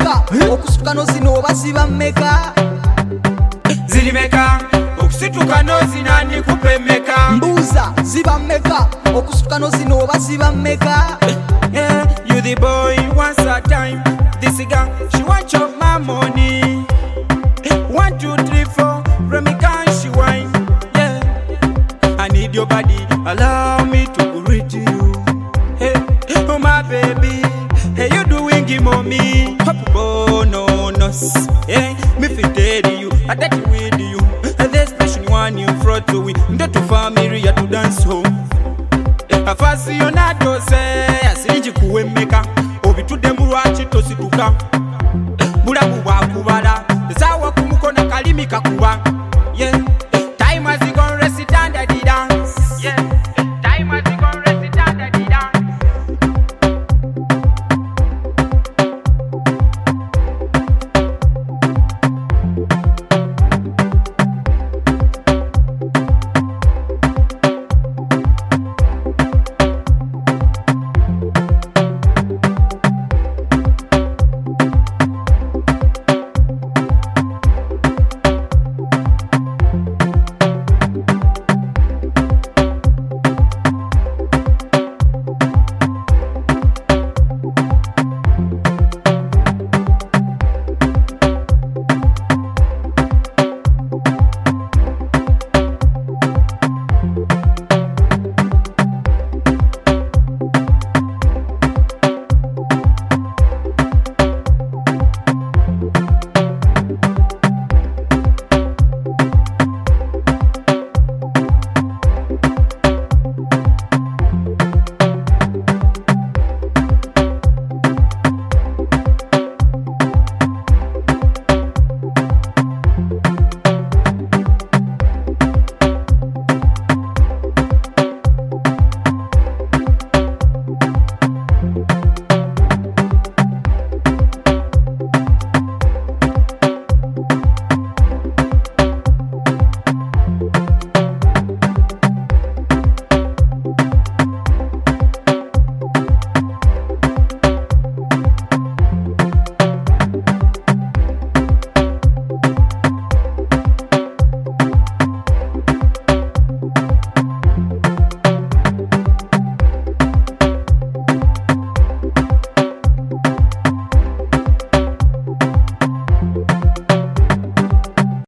meka okusituka nozina oba ziba meka ziri meka okusituka nozina ndikupe meka mbuuza ziba meka okusituka nozina oba ziba meka yeah, you the boy once a time this girl she want your my money 1 2 3 4 Remican she wine yeah I need your body allow me to reach you hey oh my baby hey you doing give mommy hop no yeah me fit tell you I that with you this special one in front of we ndo to family ya to dance home afasi onato say